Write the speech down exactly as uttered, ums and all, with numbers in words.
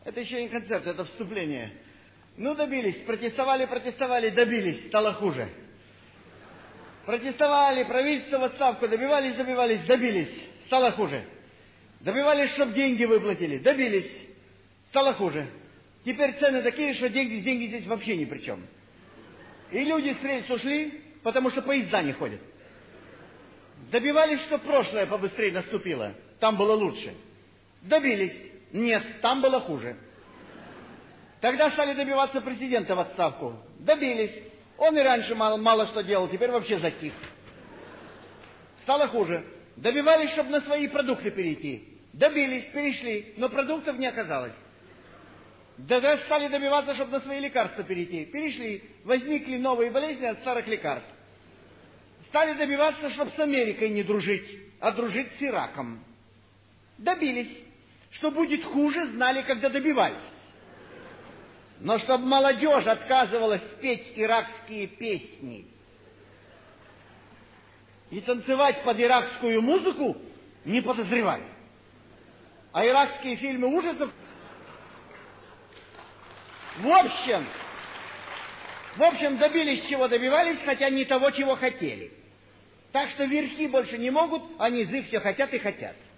Это еще не концерт, это вступление. Ну, добились, протестовали, протестовали, добились, стало хуже. Протестовали, правительство в отставку, добивались, добивались, добились, стало хуже. Добивались, чтобы деньги выплатили, добились, стало хуже. Теперь цены такие, что деньги, деньги здесь вообще ни при чем. И люди с рельс ушли, потому что поезда не ходят. Добивались, чтобы прошлое побыстрее наступило, там было лучше. Добились, нет, там было хуже. Тогда стали добиваться президента в отставку. Добились. Он и раньше мало, мало что делал, теперь вообще затих. Стало хуже. Добивались, чтобы на свои продукты перейти. Добились, перешли, но продуктов не оказалось. Тогда стали добиваться, чтобы на свои лекарства перейти. Перешли. Возникли новые болезни от старых лекарств. Стали добиваться, чтобы с Америкой не дружить, а дружить с Ираком. Добились. Что будет хуже, знали, когда добивались. Но чтобы молодежь отказывалась петь иракские песни и танцевать под иракскую музыку, не подозревали. А иракские фильмы ужасов... В общем, в общем, добились, чего добивались, хотя не того, чего хотели. Так что верхи больше не могут, а низы все хотят и хотят.